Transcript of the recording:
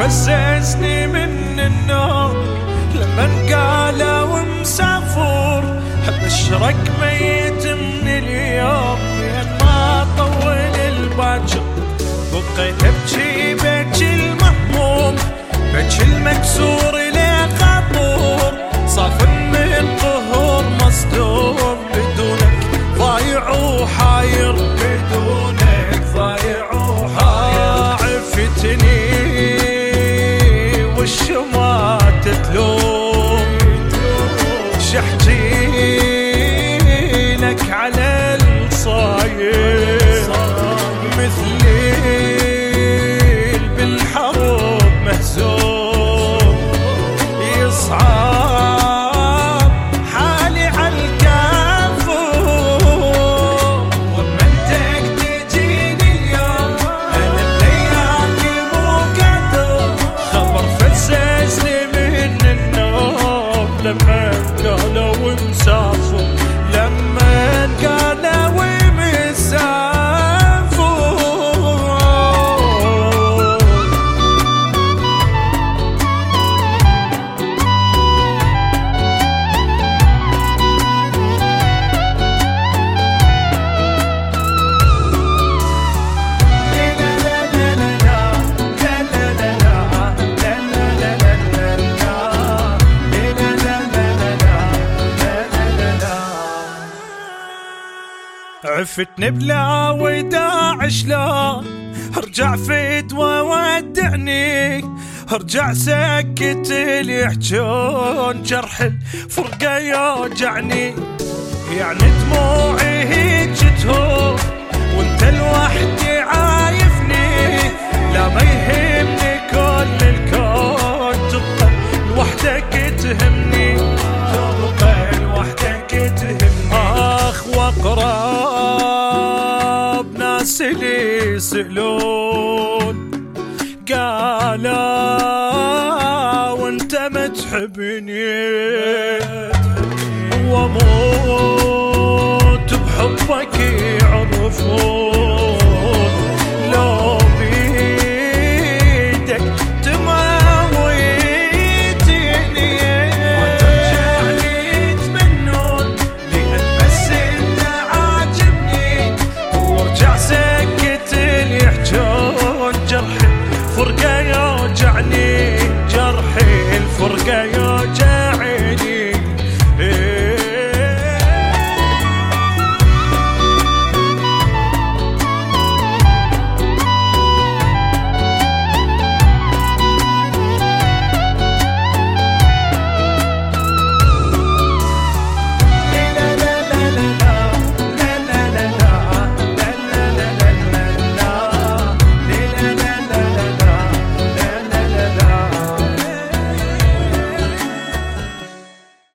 فززني من النوم لمن قالوا مسافر، بشرك ميت من اليوم لين ما طول الباكر. بقيت ابكي بكي المهموم، بكي المكسور ليه خطور، صافن من قهور مصدوم، بدونك ضايع وحاير، بدونك ضايع وحاير. عفتني والشما تتلوم، شحتي لك على الصاير، مثلي بالحروب مهزوم، يصعب حالي عالكافور. ومنتك تجيني اليوم انا بليالي مو قادر، خبر فززني من النوم لما قالوا مسافر، لما قالوا عفتني بلا وداع، شلون ارجع فدوى ودعني، ارجع سكت اللي يحجون، جرح الفرقة يوجعني، يعني دموعي هيج تهون وانت لوحدي عايفني، لا ما يهمني كل الكون، تبقى لوحدك تهمني، تبقى لوحدك تهمني. اخ واقرب ناس اللي يسألون، قالوا وانت ما تحبني،